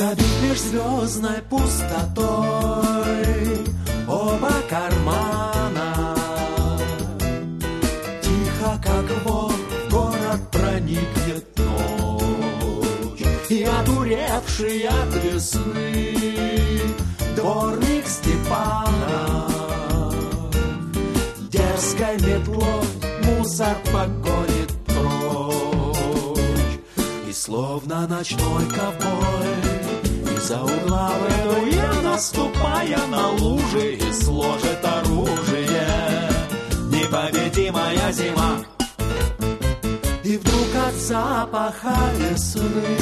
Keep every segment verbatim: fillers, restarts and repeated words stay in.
Забит межзвездной пустотой оба кармана. Тихо, как вор, в город проникнет ночь, и одуревший от весны дворник Степанов дерзкой метлой мусор погонит прочь. И словно ночной ковбой из-за угла выдуя, наступая на лужи, и сложит оружие непобедимая зима. И вдруг от запаха весны,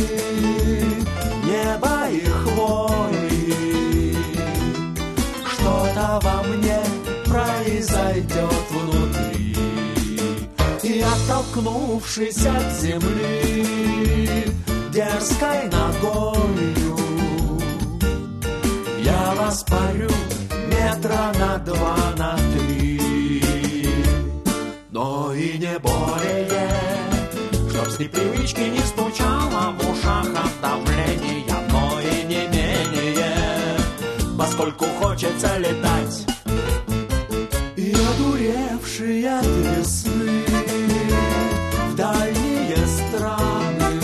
неба и хвои что-то во мне произойдет внутри. И оттолкнувшись от земли дерзкой ногою, я воспарю метра на два, на три. Но и не более, чтоб с непривычки не стучало в ушах от давления, но и не менее, поскольку хочется летать. И одуревший от весны в дальние страны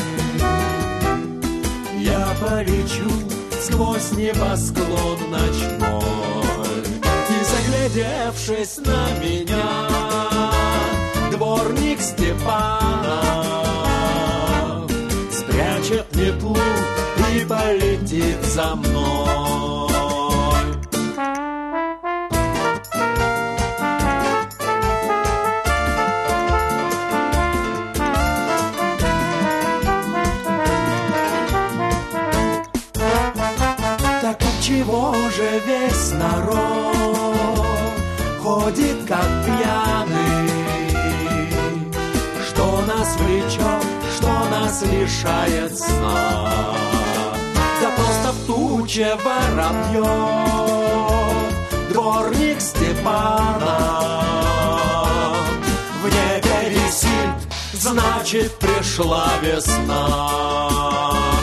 я полечу сквозь небосклон ночной. И заглядевшись на меня, дворник Степанов спрячет метлу и полетит за мной. Так отчего же весь народ ходит как пьяный? Что нас влечет, что нас лишает сна? Да просто в туче воробьев дворник Степанов в небе висит, значит пришла весна.